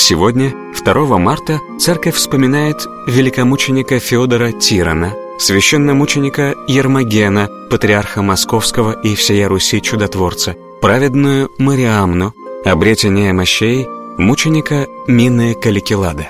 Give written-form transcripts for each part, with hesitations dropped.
Сегодня, 2 марта, церковь вспоминает великомученика Феодора Тирана, священномученика Ермогена, патриарха Московского и всея Руси чудотворца, праведную Мариамну, обретение мощей, мученика Мины Каликилада.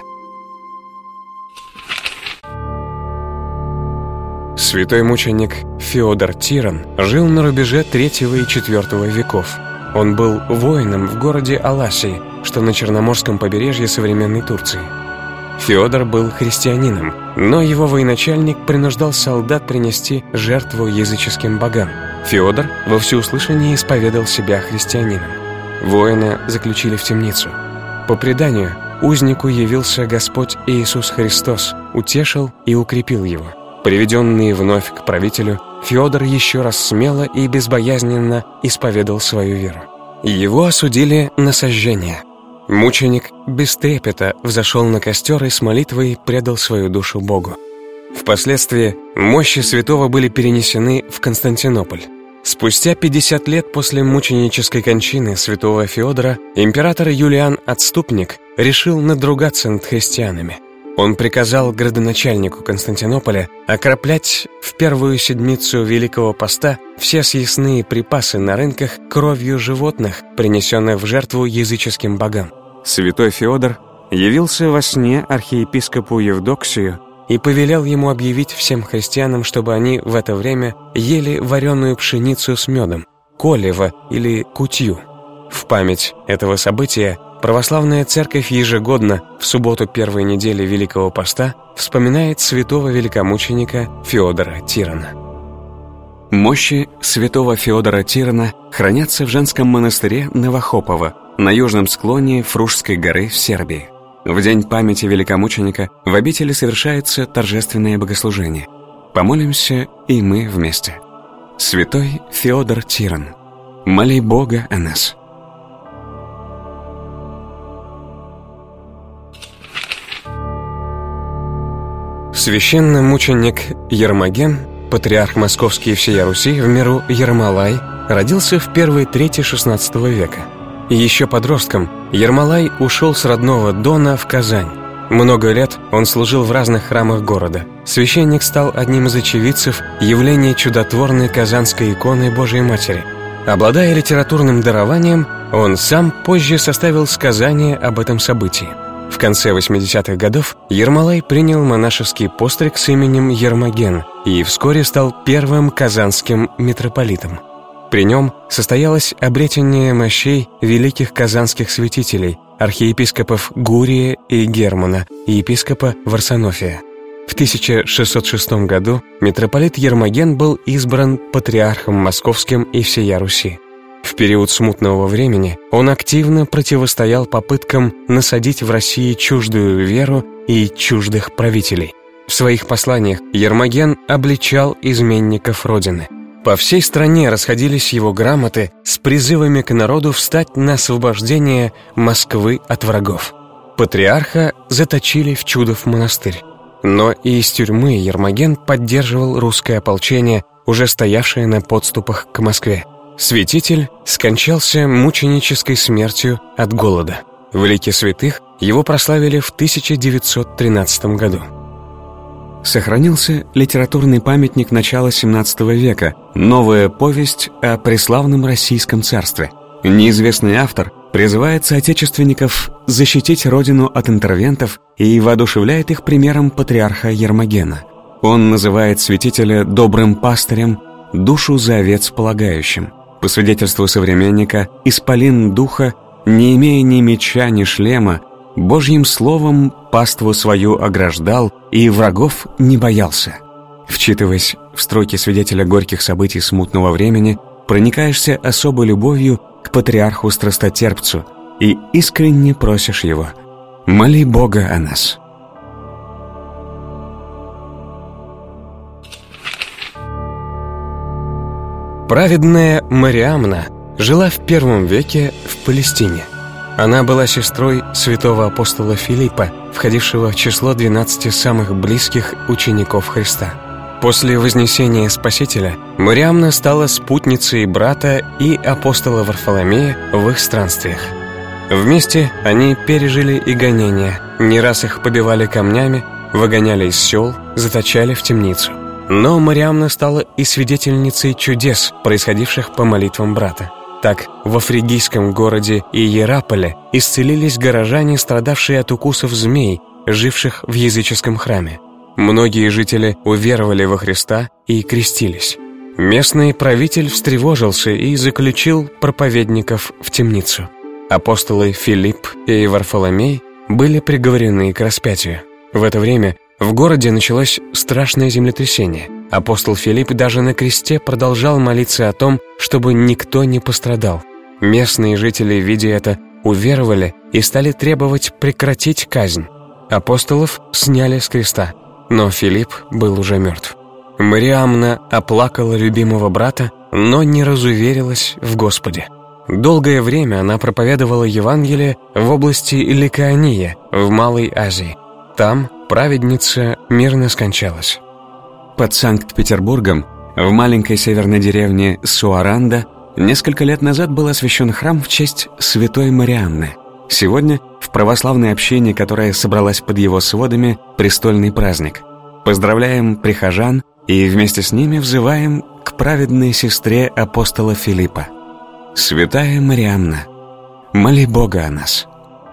Святой мученик Феодор Тиран жил на рубеже III и IV веков. Он был воином в городе Аласии, что на Черноморском побережье современной Турции. Феодор был христианином, но его военачальник принуждал солдат принести жертву языческим богам. Феодор во всеуслышание исповедал себя христианином. Воина заключили в темницу. По преданию, узнику явился Господь Иисус Христос, утешил и укрепил его. Приведенный вновь к правителю, Феодор еще раз смело и безбоязненно исповедал свою веру. Его осудили на сожжение. Мученик без трепета взошел на костер и с молитвой предал свою душу Богу. Впоследствии мощи святого были перенесены в Константинополь. Спустя 50 лет после мученической кончины святого Феодора император Юлиан Отступник решил надругаться над христианами. Он приказал градоначальнику Константинополя окроплять в первую седмицу Великого Поста все съестные припасы на рынках кровью животных, принесенных в жертву языческим богам. Святой Феодор явился во сне архиепископу Евдоксию и повелел ему объявить всем христианам, чтобы они в это время ели вареную пшеницу с медом, колево или кутью. В память этого события православная церковь ежегодно в субботу первой недели Великого Поста вспоминает святого великомученика Феодора Тирана. Мощи святого Феодора Тирана хранятся в женском монастыре Новохопово на южном склоне Фружской горы в Сербии. В день памяти великомученика в обители совершается торжественное богослужение. Помолимся и мы вместе. Святой Феодор Тиран, моли Бога о нас. Священномученик Ермоген, патриарх Московский и всея Руси, в миру Ермолай, родился в первой трети XVI века. И еще подростком Ермолай ушел с родного Дона в Казань. Много лет он служил в разных храмах города. Священник стал одним из очевидцев явления чудотворной казанской иконы Божией Матери. Обладая литературным дарованием, он сам позже составил сказание об этом событии. В конце 80-х годов Ермолай принял монашеский постриг с именем Ермоген и вскоре стал первым казанским митрополитом. При нем состоялось обретение мощей великих казанских святителей, архиепископов Гурия и Германа и епископа Варсонофия. В 1606 году митрополит Ермоген был избран патриархом Московским и всея Руси. В период смутного времени он активно противостоял попыткам насадить в России чуждую веру и чуждых правителей. В своих посланиях Ермоген обличал изменников Родины. По всей стране расходились его грамоты с призывами к народу встать на освобождение Москвы от врагов. Патриарха заточили в Чудов монастырь. Но и из тюрьмы Ермоген поддерживал русское ополчение, уже стоявшее на подступах к Москве. Святитель скончался мученической смертью от голода. В лике святых его прославили в 1913 году. Сохранился литературный памятник начала XVII века, новая повесть о преславном Российском царстве. Неизвестный автор призывает соотечественников защитить родину от интервентов и воодушевляет их примером патриарха Ермогена. Он называет святителя добрым пастырем, душу за овец полагающим. По свидетельству современника, исполин духа, не имея ни меча, ни шлема, Божьим словом паству свою ограждал и врагов не боялся. Вчитываясь в строки свидетеля горьких событий смутного времени, проникаешься особой любовью к патриарху-страстотерпцу и искренне просишь его: моли Бога о нас. Праведная Мариамна жила в I веке в Палестине. Она была сестрой святого апостола Филиппа, входившего в число 12 самых близких учеников Христа. После вознесения Спасителя Мариамна стала спутницей брата и апостола Варфоломея в их странствиях. Вместе они пережили и гонения, не раз их побивали камнями, выгоняли из сел, заточали в темницу. Но Мариамна стала и свидетельницей чудес, происходивших по молитвам брата. Так, во фригийском городе Иераполе исцелились горожане, страдавшие от укусов змей, живших в языческом храме. Многие жители уверовали во Христа и крестились. Местный правитель встревожился и заключил проповедников в темницу. Апостолы Филипп и Варфоломей были приговорены к распятию. В это время в городе началось страшное землетрясение. Апостол Филипп даже на кресте продолжал молиться о том, чтобы никто не пострадал. Местные жители, видя это, уверовали и стали требовать прекратить казнь. Апостолов сняли с креста, но Филипп был уже мертв. Мариамна оплакала любимого брата, но не разуверилась в Господе. Долгое время она проповедовала Евангелие в области Ликаония, в Малой Азии. Там праведница мирно скончалась. Под Санкт-Петербургом, в маленькой северной деревне Суаранда, несколько лет назад был освящен храм в честь святой Мариамны. Сегодня в православной общине, которая собралась под его сводами, престольный праздник. Поздравляем прихожан и вместе с ними взываем к праведной сестре апостола Филиппа. Святая Мариамна, моли Бога о нас.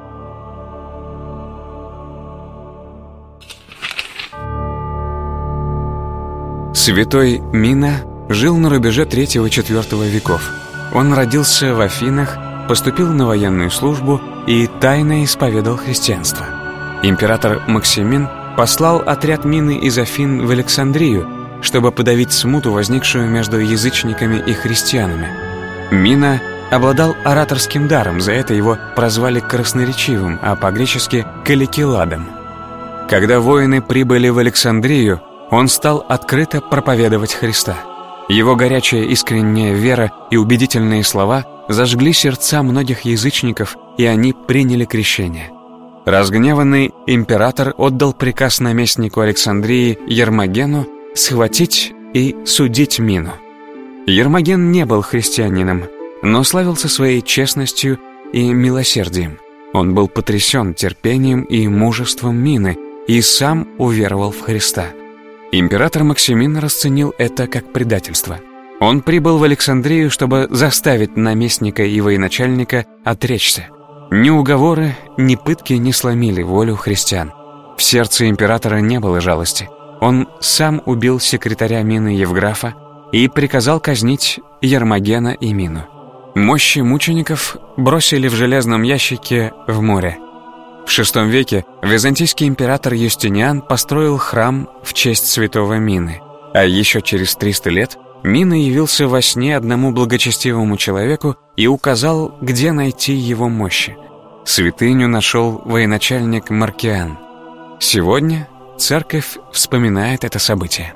Святой Мина жил на рубеже III-IV веков. Он родился в Афинах, поступил на военную службу и тайно исповедал христианство. Император Максимин послал отряд Мины из Афин в Александрию, чтобы подавить смуту, возникшую между язычниками и христианами. Мина обладал ораторским даром, за это его прозвали красноречивым, а по-гречески «каликиладом». Когда воины прибыли в Александрию, он стал открыто проповедовать Христа. Его горячая искренняя вера и убедительные слова зажгли сердца многих язычников, и они приняли крещение. Разгневанный император отдал приказ наместнику Александрии Ермогену схватить и судить Мину. Ермоген не был христианином, но славился своей честностью и милосердием. Он был потрясен терпением и мужеством Мины и сам уверовал в Христа. Император Максимин расценил это как предательство. Он прибыл в Александрию, чтобы заставить наместника и военачальника отречься. Ни уговоры, ни пытки не сломили волю христиан. В сердце императора не было жалости. Он сам убил секретаря Мины Евграфа и приказал казнить Ермогена и Мину. Мощи мучеников бросили в железном ящике в море. В VI веке византийский император Юстиниан построил храм в честь святого Мины, а еще через 300 лет Мина явился во сне одному благочестивому человеку и указал, где найти его мощи. Святыню нашел военачальник Маркиан. Сегодня церковь вспоминает это событие.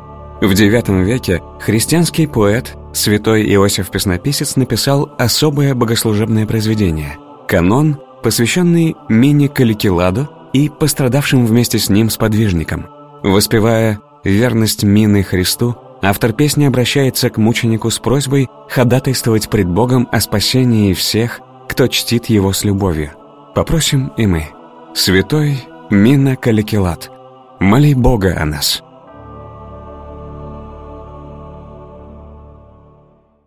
В IX веке христианский поэт, святой Иосиф Песнописец, написал особое богослужебное произведение – канон, посвященный Мине Каликиладу и пострадавшим вместе с ним сподвижникам. Воспевая верность Мины Христу, автор песни обращается к мученику с просьбой ходатайствовать пред Богом о спасении всех, кто чтит его с любовью. Попросим и мы. Святой Мина Каликилад, моли Бога о нас.